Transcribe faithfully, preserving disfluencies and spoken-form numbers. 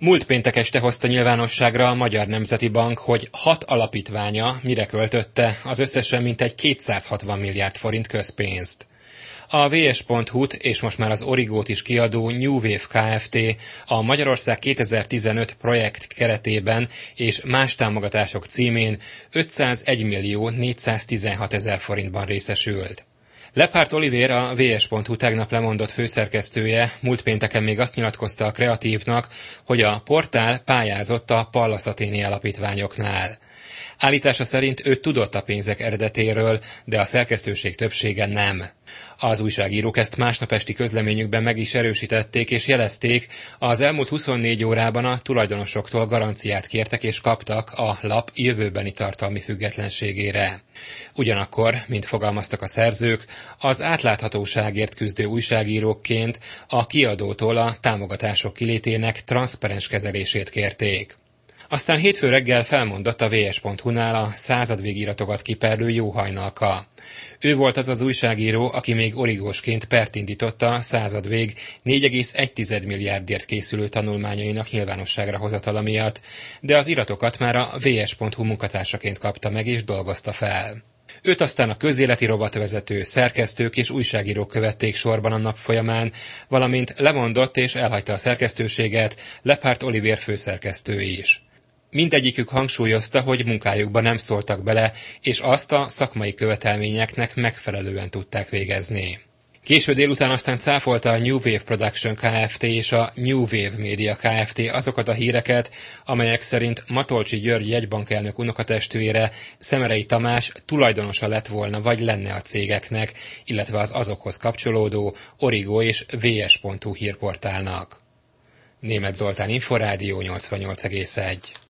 Múlt péntek este hozta nyilvánosságra a Magyar Nemzeti Bank, hogy hat alapítványa mire költötte az összesen mintegy kétszázhatvan milliárd forint közpénzt. A vé es pont hu-t és most már az Origót is kiadó New Wave Kft. A Magyarország kétezer-tizenöt projekt keretében és más támogatások címén ötszázegy millió négyszáztizenhat ezer forintban részesült. Lephárt Olivér, a vé es pont hu tegnap lemondott főszerkesztője múlt pénteken még azt nyilatkozta a Kreatívnak, hogy a portál pályázott a Pallas Athéné alapítványoknál. Állítása szerint ő tudott a pénzek eredetéről, de a szerkesztőség többsége nem. Az újságírók ezt másnap esti közleményükben meg is erősítették és jelezték, az elmúlt huszonnégy órában a tulajdonosoktól garanciát kértek és kaptak a lap jövőbeni tartalmi függetlenségére. Ugyanakkor, mint fogalmaztak a szerzők, az átláthatóságért küzdő újságírókként a kiadótól a támogatások kilétének transzparens kezelését kérték. Aztán hétfő reggel felmondott a vé es pont hu-nál a századvégiratokat kiperlő Jóhajnalka. Ő volt az az újságíró, aki még origósként pert indította a századvég négy egész egy milliárdért készülő tanulmányainak nyilvánosságra hozatala miatt, de az iratokat már a vé es pont hu munkatársaként kapta meg és dolgozta fel. Őt aztán a közéleti rovatvezető, szerkesztők és újságírók követték sorban a nap folyamán, valamint lemondott és elhagyta a szerkesztőséget Lephárt Olivér főszerkesztő is. Mindegyikük hangsúlyozta, hogy munkájukba nem szóltak bele, és azt a szakmai követelményeknek megfelelően tudták végezni. Késő délután aztán cáfolta a New Wave Production Kft. És a New Wave Media Kft. Azokat a híreket, amelyek szerint Matolcsy György jegybankelnök unokatestvére, Szemerei Tamás tulajdonosa lett volna vagy lenne a cégeknek, illetve az azokhoz kapcsolódó Origó és vé es pont hu hírportálnak. Németh Zoltán, Inforádió nyolcvannyolc egész egy.